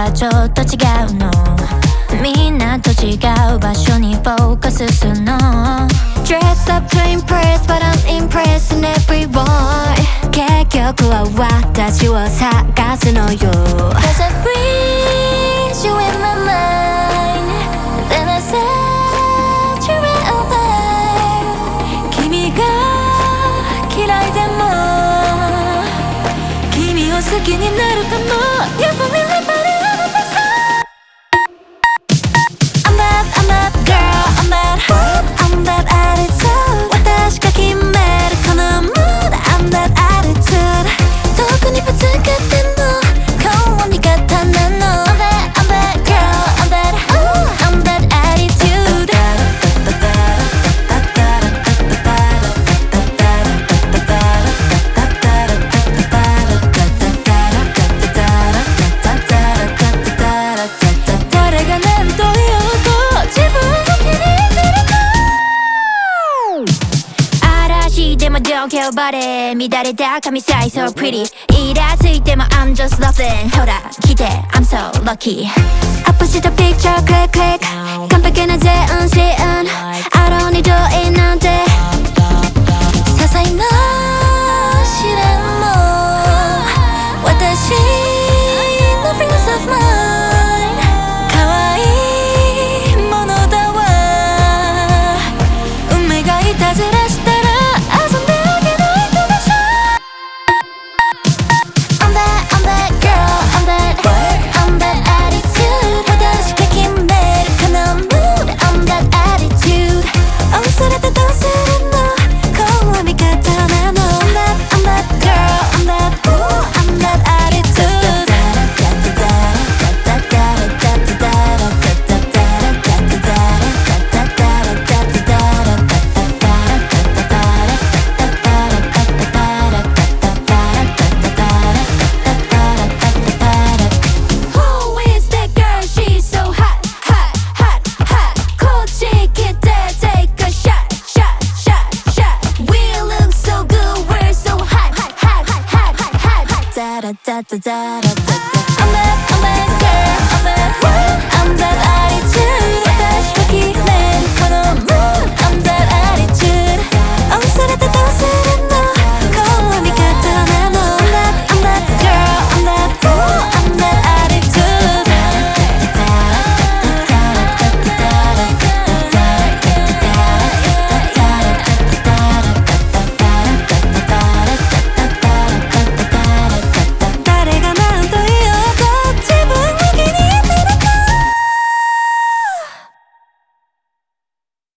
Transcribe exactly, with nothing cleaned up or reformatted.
がちょっと違うの。みんなと違う場所にフォーカスするの。 Dress up to impress but I'm impressing everyone。 結局は私を探すのよ。 Cause I freeze you in my mind Then I set you right over。 君が嫌いでも君を好きになるかも。 You put me right by the end of the sun。 I'm bad, I'm bad girl, I'm bad I'm bad attitude。 私が決めるこの mood I'm bad attitude。 どこにぶつかってもこう味方なの。 I'm bad, I'm bad girl, I'm bad I'm bad attitude。 誰が何と言おうと自分を気に入ってるの。嵐でも状況バレー乱れた髪さえ so pretty。 イラついても I'm just laughing。 ほら来て I'm so lucky。 アップしたピクチャークリッククリック完璧な全シーン I don't need to in なんて些細な試練も私の friends of mine 可愛いものだわ。運命がいたずらしたら遊んであげないとでしょ。 I'm that, I'm that girl, I'm that I'm that attitude。 私が決めるこの mood I'm that attitude。 愛されてどうするのこう味方なの。 I'm that, I'm that girl, I'm that I'm that attitude。 Who is that girl? She's so hot, hot, hot, hot。 こっち来て take a shot, shot, shot, shot。 We look so good, we're so hot, hot, hot, hot, hot, hot, hot。 Da da da da da da da。